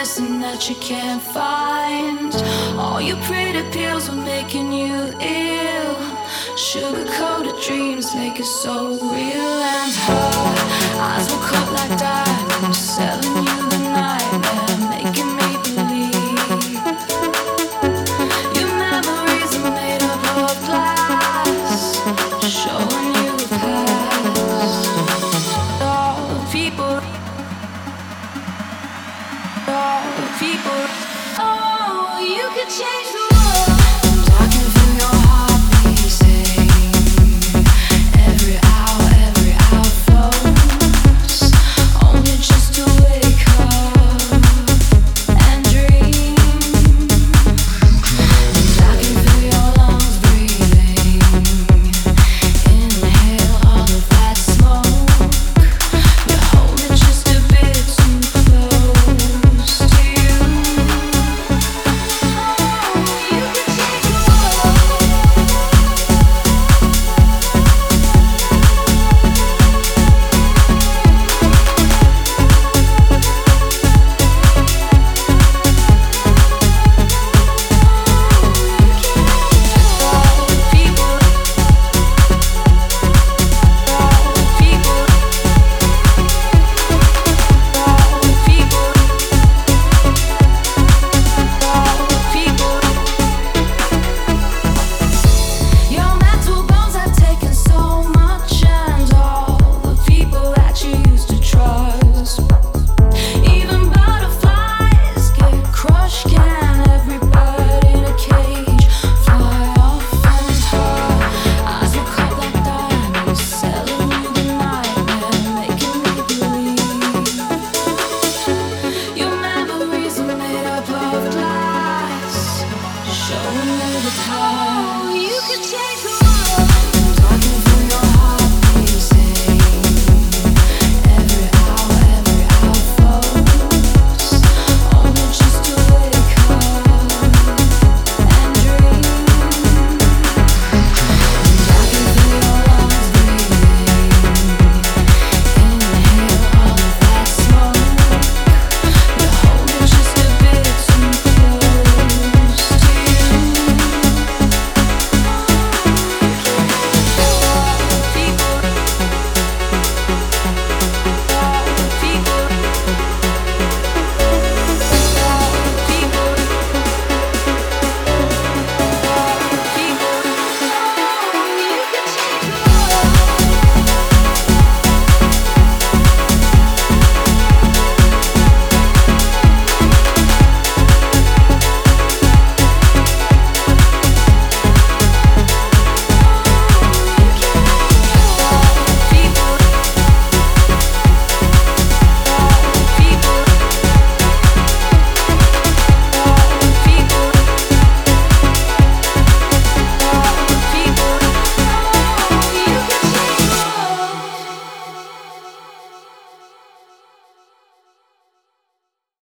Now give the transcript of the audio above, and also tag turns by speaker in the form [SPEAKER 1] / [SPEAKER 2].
[SPEAKER 1] medicine that you can't find. All your pretty pills are making you ill. Sugar-coated dreams make it so real. And her eyes will cut like diamonds, selling you the nightmare, making me believe your memories are made up of glass, showing you the past. All the people, oh, you could change the world. And I can feel your heart beating. Every hour flows, only just to wake up and dream. And I can feel your lungs breathing. Inhale all of that smoke. You're holding just a bit too close to you. Oh, you could change the world. Your mental bones have taken so much, and all the people that you used to trust. Even butterflies get crushed. Can every bird in a cage fly off? And her eyes will cut like diamonds, selling you the nightmare, making me believe your memories are made up of glass, showing you the past. You could change the